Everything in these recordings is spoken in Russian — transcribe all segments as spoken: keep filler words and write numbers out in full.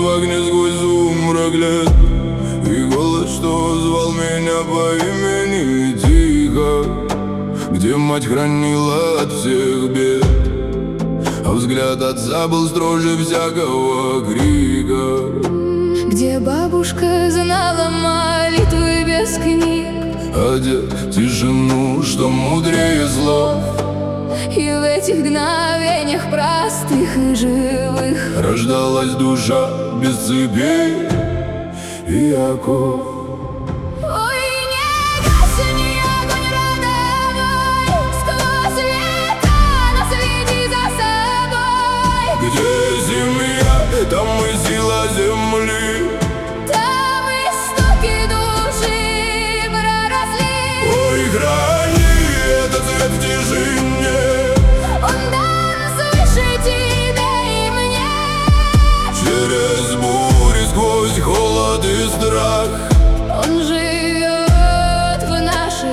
в огне сквозь сумрак лет. И голос, что звал меня по имени тихо, где мать хранила от всех бед, а взгляд отца был строже всякого крика, где бабушка знала молитвы без книг, а дед тишину, что мудрее слов. И в этих мгновениях простых и живых рождалась душа без цепей и оков. Ой, не гасни огонь родовой, сквозь века нас веди за собой. Где семья, там и сила земли, там истоки души проросли. ой, храни этот свет в тишине, Он дан свыше тебе и мне. через бури, сквозь холод и страх Он живет в наших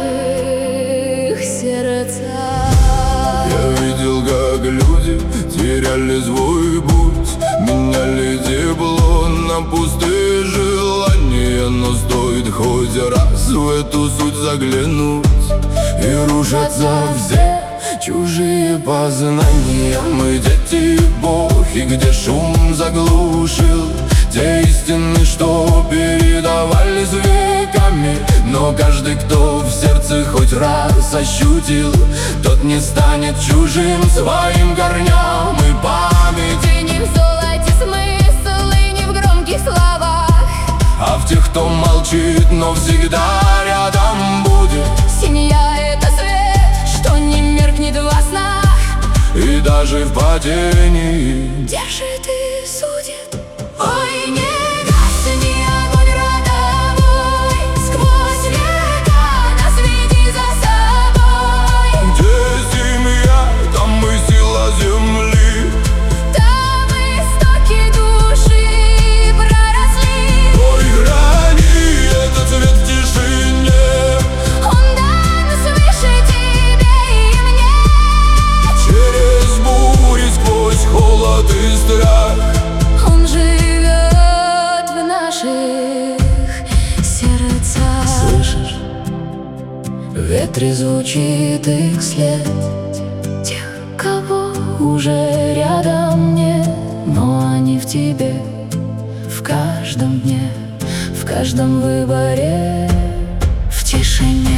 сердцах. я видел, как люди теряли свой путь, меняли тепло на пустые желания. Но стоит хоть раз в эту суть заглянуть, и рушатся все чужие познания. Мы дети эпохи, где шум заглушил те истины, что передавались веками. Но каждый, кто в сердце хоть раз ощутил, тот не станет чужим своим корням и памяти. И не в золоте смысл, и не в громких словах, А в тех, кто молчит, но всегда рядом будет. семья — это свет, что не меркнет во снах, И даже в падении держит и судит. Ой, не гасни огонь родовой, сквозь века нас веди за собой. где семья, там и сила земли, Там истоки души проросли. ой, храни этот свет в тишине, Он дан свыше тебе и мне. через бури, сквозь холод и страх Он живет в наших сердцах. слышишь? В ветре звучит их след, тех, кого уже рядом нет, но они в тебе, в каждом дне, в каждом выборе, в тишине.